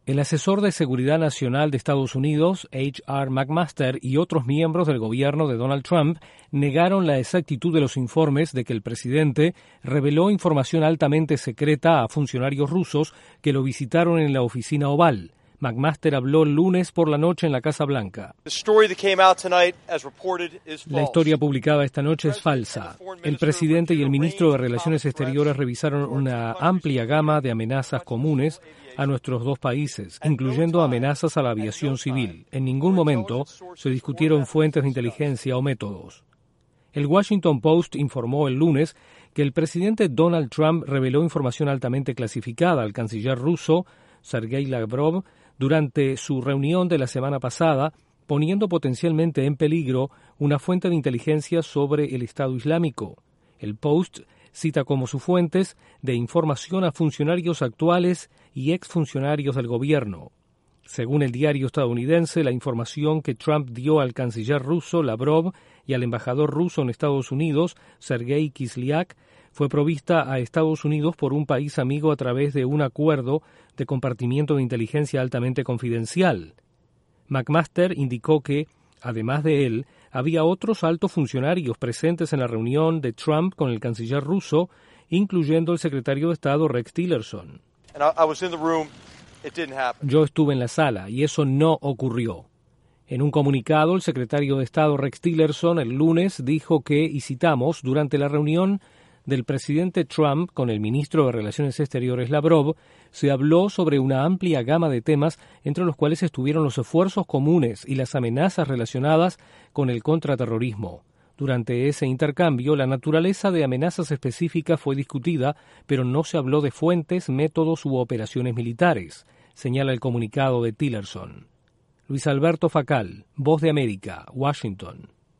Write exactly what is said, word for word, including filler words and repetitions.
El asesor de Seguridad Nacional de Estados Unidos, H R McMaster, y otros miembros del gobierno de Donald Trump negaron la exactitud de los informes de que el presidente reveló información altamente secreta a funcionarios rusos que lo visitaron en la oficina oval. McMaster habló el lunes por la noche en la Casa Blanca. La historia publicada esta noche es falsa. El presidente y el ministro de Relaciones Exteriores revisaron una amplia gama de amenazas comunes a nuestros dos países, incluyendo amenazas a la aviación civil. En ningún momento se discutieron fuentes de inteligencia o métodos. El Washington Post informó el lunes que el presidente Donald Trump reveló información altamente clasificada al canciller ruso, Sergei Lavrov, durante su reunión de la semana pasada, poniendo potencialmente en peligro una fuente de inteligencia sobre el Estado Islámico. El Post cita como sus fuentes de información a funcionarios actuales y exfuncionarios del gobierno. Según el diario estadounidense, la información que Trump dio al canciller ruso Lavrov y al embajador ruso en Estados Unidos, Sergei Kislyak, fue provista a Estados Unidos por un país amigo a través de un acuerdo de compartimiento de inteligencia altamente confidencial. McMaster indicó que, además de él, había otros altos funcionarios presentes en la reunión de Trump con el canciller ruso, incluyendo el secretario de Estado Rex Tillerson. Yo estuve en la sala y eso no ocurrió. En un comunicado, el secretario de Estado Rex Tillerson el lunes dijo que, y citamos, durante la reunión del presidente Trump con el ministro de Relaciones Exteriores Lavrov, se habló sobre una amplia gama de temas, entre los cuales estuvieron los esfuerzos comunes y las amenazas relacionadas con el contraterrorismo. Durante ese intercambio, la naturaleza de amenazas específicas fue discutida, pero no se habló de fuentes, métodos u operaciones militares, señala el comunicado de Tillerson. Luis Alberto Facal, Voz de América, Washington.